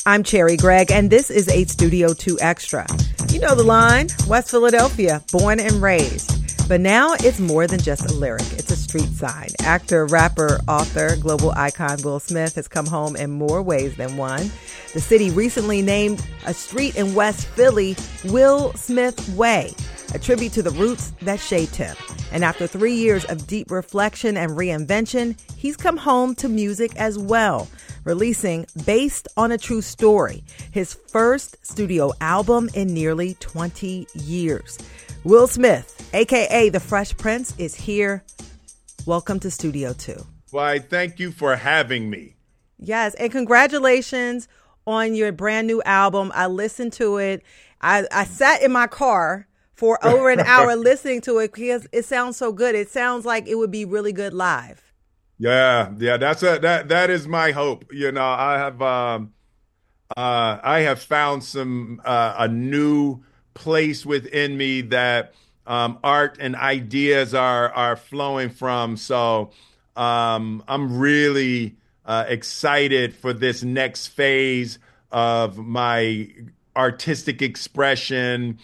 I'm Cherry Gregg, and this is 8 Studio 2 Extra. You know the line, West Philadelphia, born and raised. But now it's more than just a lyric. It's a street sign. Actor, rapper, author, global icon Will Smith has come home in more ways than one. The city recently named a street in West Philly Will Smith Way, a tribute to the roots that shaped him. And after 3 years of deep reflection and reinvention, he's come home to music as well, releasing Based on a True Story, his first studio album in nearly 20 years. Will Smith, a.k.a. The Fresh Prince, is here. Welcome to Studio 2. Why, thank you for having me. Yes, and congratulations on your brand new album. I listened to it. I sat in my car for over an hour listening to it because it sounds so good. It sounds like it would be really good live. Yeah, that is my hope. You know, I have found a new place within me that art and ideas are flowing from. So I'm really excited for this next phase of my artistic expression.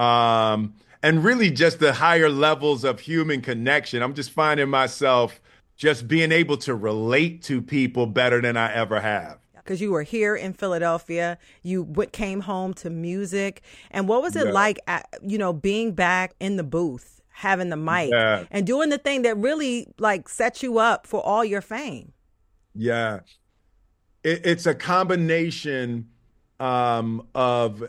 And really just the higher levels of human connection. I'm just finding myself just being able to relate to people better than I ever have. Because you were here in Philadelphia, you came home to music. And what was it like, being back in the booth, having the mic and doing the thing that really set you up for all your fame? Yeah, it's a combination of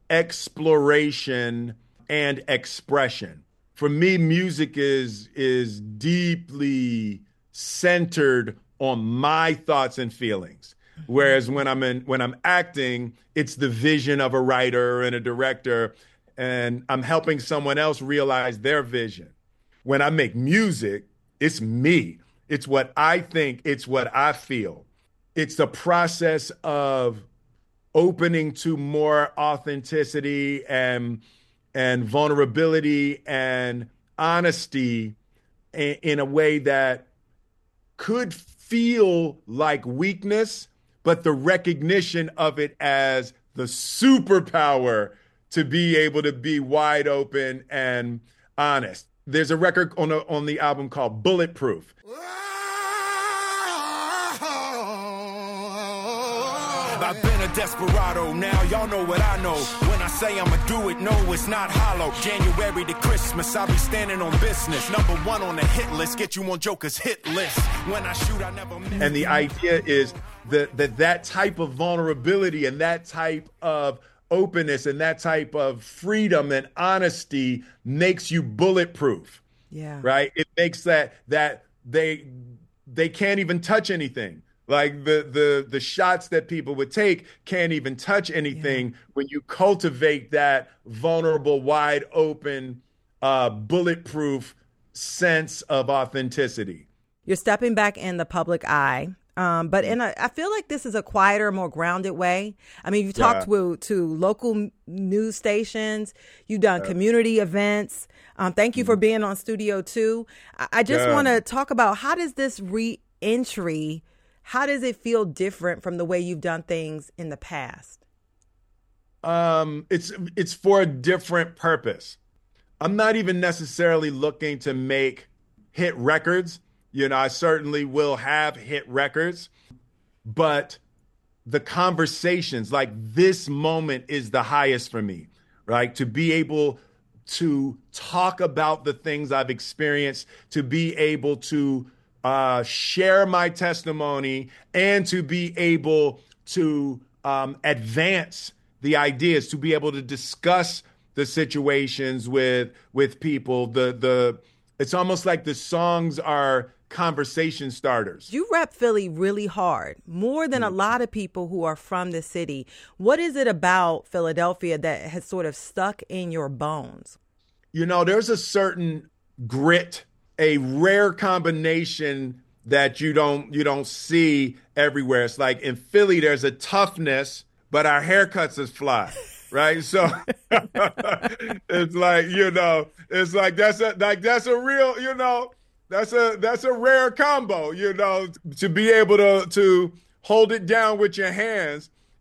exploration and expression. For me, music is deeply centered on my thoughts and feelings. Whereas when I'm acting, it's the vision of a writer and a director, and I'm helping someone else realize their vision. When I make music, it's me. It's what I think. It's what I feel. It's the process of opening to more authenticity and vulnerability and honesty in a way that could feel like weakness, but the recognition of it as the superpower to be able to be wide open and honest. There's a record on the album called Bulletproof. I've been a desperado, now y'all know what I know. When I say I'ma do it, no, it's not hollow. January to Christmas, I'll be standing on business. Number one on the hit list, get you on Joker's hit list. When I shoot, I never miss. And the idea is that type of vulnerability and that type of openness and that type of freedom and honesty makes you bulletproof. Yeah. Right? It makes that they can't even touch anything. Like the shots that people would take can't even touch anything when you cultivate that vulnerable, wide open, bulletproof sense of authenticity. You're stepping back in the public eye. But I feel like this is a quieter, more grounded way. I mean, you've talked to local news stations. You've done community events. Thank you for being on Studio 2. I just want to talk about, how does this re-entry, how does it feel different from the way you've done things in the past? It's for a different purpose. I'm not even necessarily looking to make hit records. You know, I certainly will have hit records, but the conversations, like this moment, is the highest for me, right? To be able to talk about the things I've experienced, to be able to share my testimony, and to be able to advance the ideas, to be able to discuss the situations with people. It's almost like the songs are conversation starters. You rep Philly really hard, more than a lot of people who are from the city. What is it about Philadelphia that has sort of stuck in your bones? You know, there's a certain grit, a rare combination that you don't see everywhere. It's like in Philly, there's a toughness, but our haircuts is fly. Right. So it's like, it's like that's a real, that's a rare combo, to be able to hold it down with your hands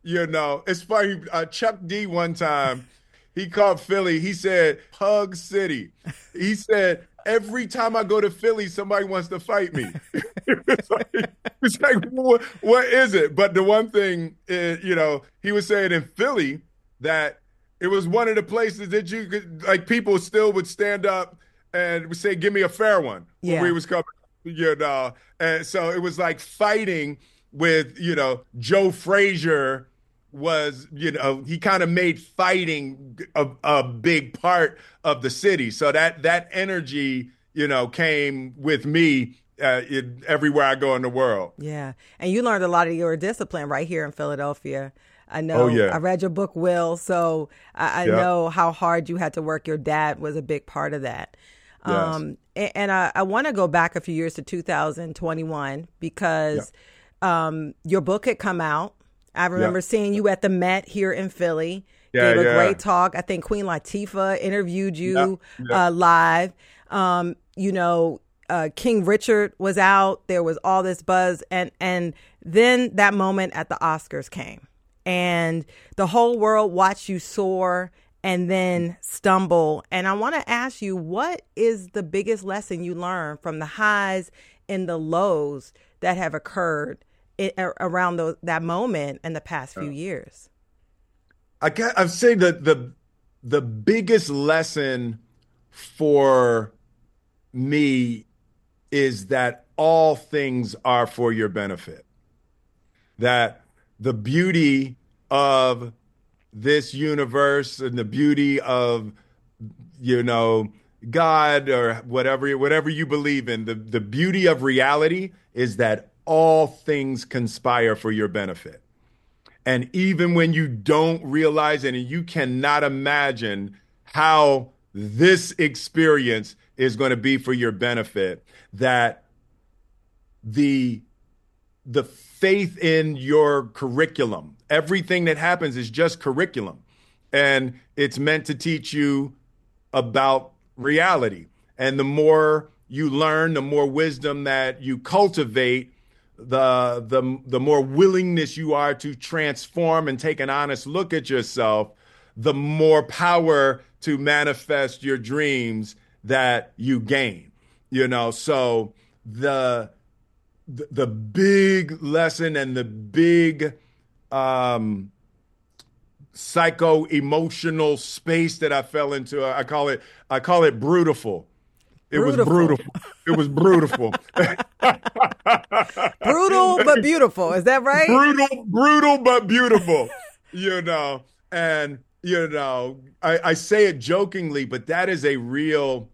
It's funny. Chuck D one time, he called Philly. He said, Pug City. He said, every time I go to Philly, somebody wants to fight me. It's like what is it? But the one thing, he was saying in Philly that it was one of the places that you could, like, people still would stand up and would say, give me a fair one when we was coming, And so it was like fighting with, Joe Frazier was, he kind of made fighting a big part of the city. So that energy, came with me everywhere I go in the world. Yeah. And you learned a lot of your discipline right here in Philadelphia. I know. Oh, yeah. I read your book, Will, so I know how hard you had to work. Your dad was a big part of that. Yes. And I want to go back a few years to 2021 because your book had come out. I remember seeing you at the Met here in Philly. Gave a great talk. I think Queen Latifah interviewed you live. King Richard was out. There was all this buzz. And then that moment at the Oscars came. And the whole world watched you soar and then stumble. And I want to ask you, what is the biggest lesson you learned from the highs and the lows that have occurred around that moment in the past few years? I'd say that the biggest lesson for me is that all things are for your benefit. That the beauty of this universe and the beauty of, God or whatever you believe in, the beauty of reality is that all things conspire for your benefit. And even when you don't realize it and you cannot imagine how this experience is going to be for your benefit, that the faith in your curriculum, everything that happens is just curriculum. And it's meant to teach you about reality. And the more you learn, the more wisdom that you cultivate, the more willingness you are to transform and take an honest look at yourself, the more power to manifest your dreams that you gain. So the big lesson and the big psycho-emotional space that I fell into, I call it brutiful. It was brutal. It was brutal. Brutal but beautiful. Is that right? Brutal but beautiful. And I say it jokingly, but that's a real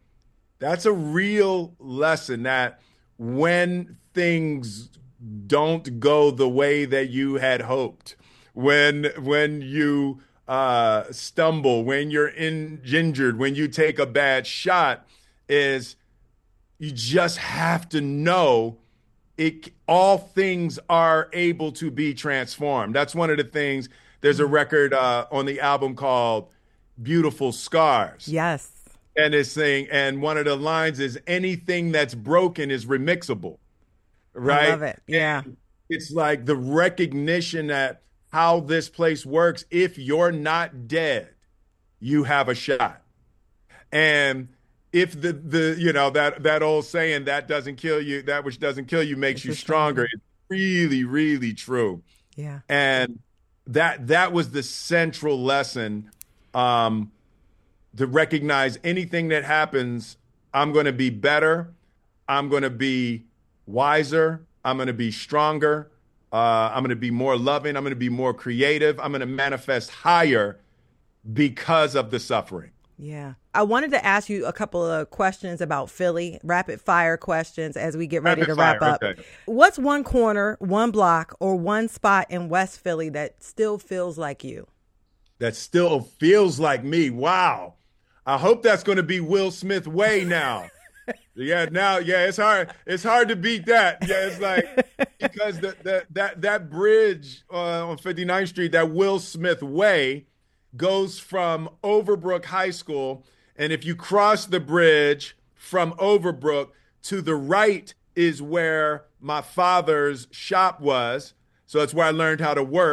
lesson, that when things don't go the way that you had hoped, when you stumble, when you're injured, when you take a bad shot, is you just have to know all things are able to be transformed. That's one of the things. There's a record on the album called Beautiful Scars. Yes. And it's saying, and one of the lines is, anything that's broken is remixable. Right? I love it. Yeah. And it's like the recognition that how this place works. If you're not dead, you have a shot. And if that old saying, that doesn't kill you, that which doesn't kill you makes you stronger, it's really, really true. Yeah. And that was the central lesson, to recognize anything that happens, I'm going to be better. I'm going to be wiser. I'm going to be stronger. I'm going to be more loving. I'm going to be more creative. I'm going to manifest higher because of the suffering. Yeah. I wanted to ask you a couple of questions about Philly, rapid fire questions as we get ready to wrap up. Okay. What's one corner, one block, or one spot in West Philly that still feels like you? That still feels like me. Wow. I hope that's going to be Will Smith Way now. It's hard. It's hard to beat that. Yeah, it's like, because that bridge on 59th Street, that Will Smith Way, goes from Overbrook High School, and if you cross the bridge from Overbrook, to the right is where my father's shop was. So that's where I learned how to work.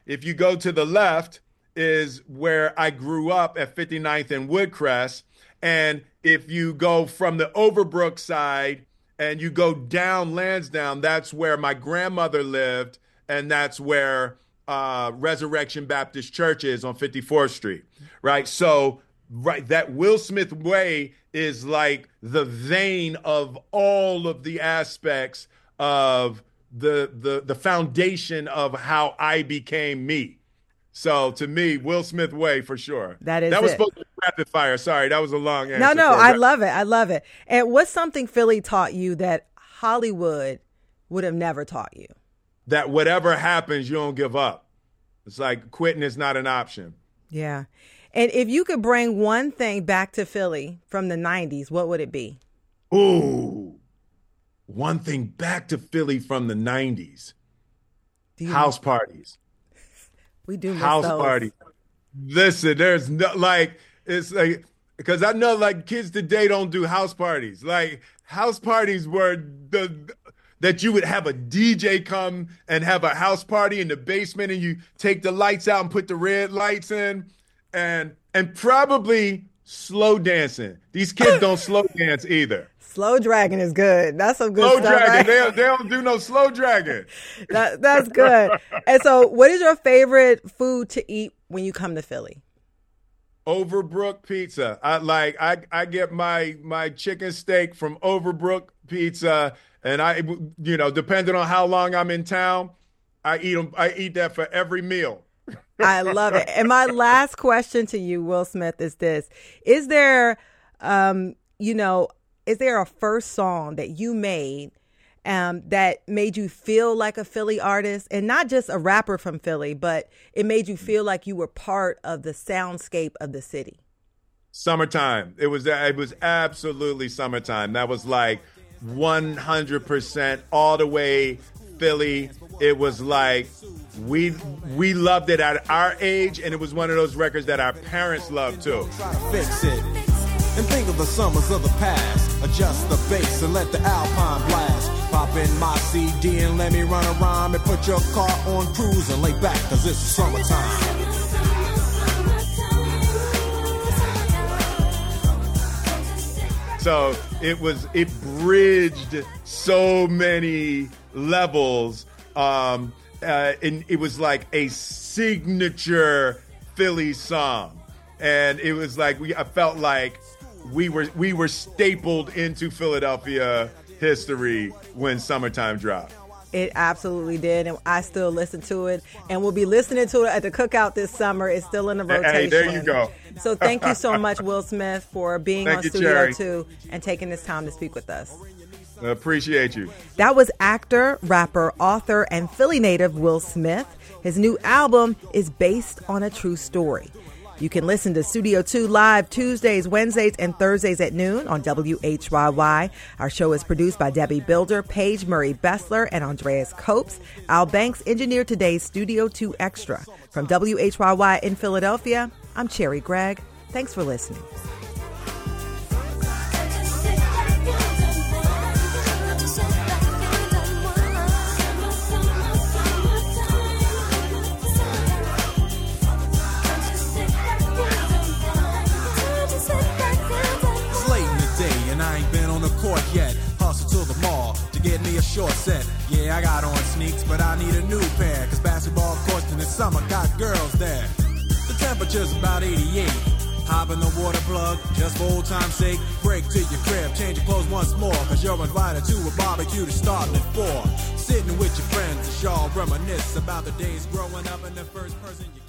If you go to the left is where I grew up at 59th and Woodcrest. And if you go from the Overbrook side and you go down Lansdowne, that's where my grandmother lived, and that's where Resurrection Baptist Church is on 54th Street, right? So, right, that Will Smith Way is like the vein of all of the aspects of the foundation of how I became me. So to me, Will Smith Way for sure. That was supposed to be rapid fire. Sorry, that was a long answer. No, I love it. I love it. And what's something Philly taught you that Hollywood would have never taught you? That whatever happens, you don't give up. It's like quitting is not an option. Yeah. And if you could bring one thing back to Philly from the 90s, what would it be? Ooh, one thing back to Philly from the 90s. House parties. We do miss house those. Parties. Listen, there's no, like, it's like, because I know like kids today don't do house parties. Like house parties were that you would have a DJ come and have a house party in the basement, and you take the lights out and put the red lights in, and probably slow dancing. These kids don't slow dance either. Slow dragging is good. That's some good slow stuff. Dragging. Right? They don't do no slow dragging. That's good. And so what is your favorite food to eat when you come to Philly? Overbrook Pizza. I get my chicken steak from Overbrook Pizza, and I depending on how long I'm in town, I eat that for every meal. I love it. And my last question to you, Will Smith, is this: is there a first song that you made that made you feel like a Philly artist, and not just a rapper from Philly, but it made you feel like you were part of the soundscape of the city? Summertime. It was absolutely summertime. That was like 100% all the way Philly. It was like we loved it at our age, and it was one of those records that our parents loved too. Try to fix it. And think of the summers of the past. Adjust the bass and let the Alpine blast. Pop in my CD and let me run a rhyme, and put your car on cruise and lay back, cause it's summertime. So it bridged so many levels. And it was like a signature Philly song. And it was like I felt like we were stapled into Philadelphia history when Summertime dropped. It absolutely did, and I still listen to it, and we'll be listening to it at the cookout this summer. It's still in the rotation. Hey, there you go. So thank you so much, Will Smith, for being on Studio Cherry. 2 and taking this time to speak with us. I appreciate you. That was actor, rapper, author, and Philly native Will Smith. His new album is based on a true story. You can listen to Studio 2 live Tuesdays, Wednesdays, and Thursdays at noon on WHYY. Our show is produced by Debbie Builder, Paige Murray Bessler, and Andreas Copes. Al Banks engineered today's Studio 2 Extra. From WHYY in Philadelphia, I'm Cherry Gregg. Thanks for listening. Court yet, hustle to the mall to get me a short set. Yeah, I got on sneaks, but I need a new pair, cause basketball courts in the summer got girls there. The temperature's about 88. Hop in the water plug, just for old time's sake. Break to your crib, change your clothes once more, cause you're invited to a barbecue to start at 4. Sitting with your friends, y'all reminisce about the days growing up, and the first person you